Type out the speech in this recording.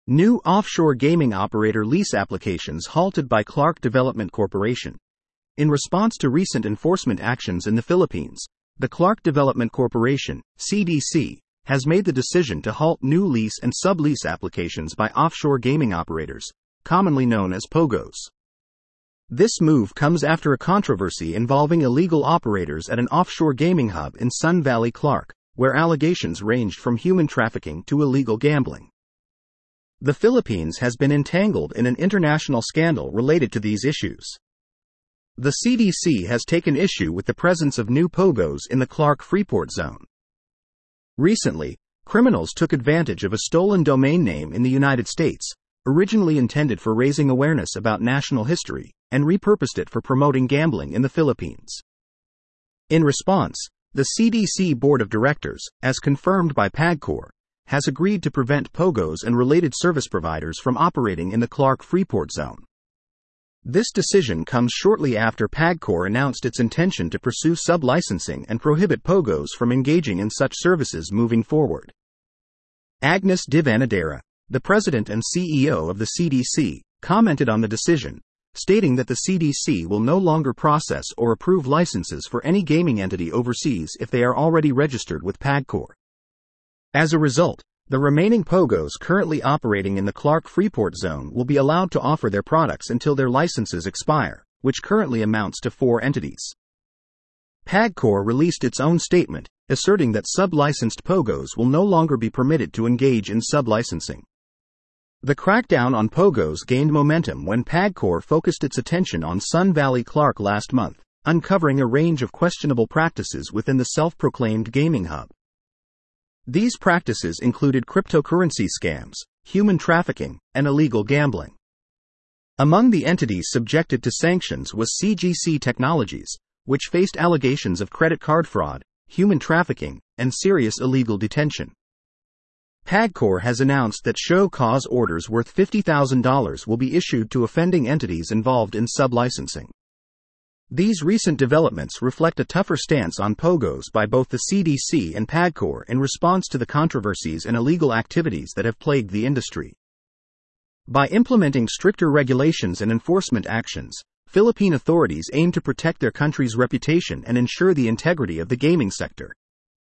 New offshore gaming operator lease applications halted by Clark Development Corporation. In response to recent enforcement actions in the Philippines, the Clark Development Corporation, CDC, has made the decision to halt new lease and sublease applications by offshore gaming operators, commonly known as POGOs. This move comes after a controversy involving illegal operators at an offshore gaming hub in Sun Valley, Clark, where allegations ranged from human trafficking to illegal gambling. The Philippines has been entangled in an international scandal related to these issues. The CDC has taken issue with the presence of new POGOs in the Clark Freeport zone. Recently, criminals took advantage of a stolen domain name in the United States, originally intended for raising awareness about national history, and repurposed it for promoting gambling in the Philippines. In response, the CDC Board of Directors, as confirmed by PAGCOR, has agreed to prevent POGOs and related service providers from operating in the Clark Freeport zone. This decision comes shortly after PAGCOR announced its intention to pursue sub-licensing and prohibit POGOs from engaging in such services moving forward. Agnes Divanadera, the president and CEO of the CDC, commented on the decision, stating that the CDC will no longer process or approve licenses for any gaming entity overseas if they are already registered with PAGCOR. As a result, the remaining POGOs currently operating in the Clark Freeport zone will be allowed to offer their products until their licenses expire, which currently amounts to 4 entities. PAGCOR released its own statement, asserting that sub-licensed POGOs will no longer be permitted to engage in sub-licensing. The crackdown on POGOs gained momentum when PAGCOR focused its attention on Sun Valley Clark last month, uncovering a range of questionable practices within the self-proclaimed gaming hub. These practices included cryptocurrency scams, human trafficking, and illegal gambling. Among the entities subjected to sanctions was CGC Technologies, which faced allegations of credit card fraud, human trafficking, and serious illegal detention. PAGCOR has announced that show cause orders worth $50,000 will be issued to offending entities involved in sub-licensing. These recent developments reflect a tougher stance on POGOs by both the CDC and PAGCOR in response to the controversies and illegal activities that have plagued the industry. By implementing stricter regulations and enforcement actions, Philippine authorities aim to protect their country's reputation and ensure the integrity of the gaming sector.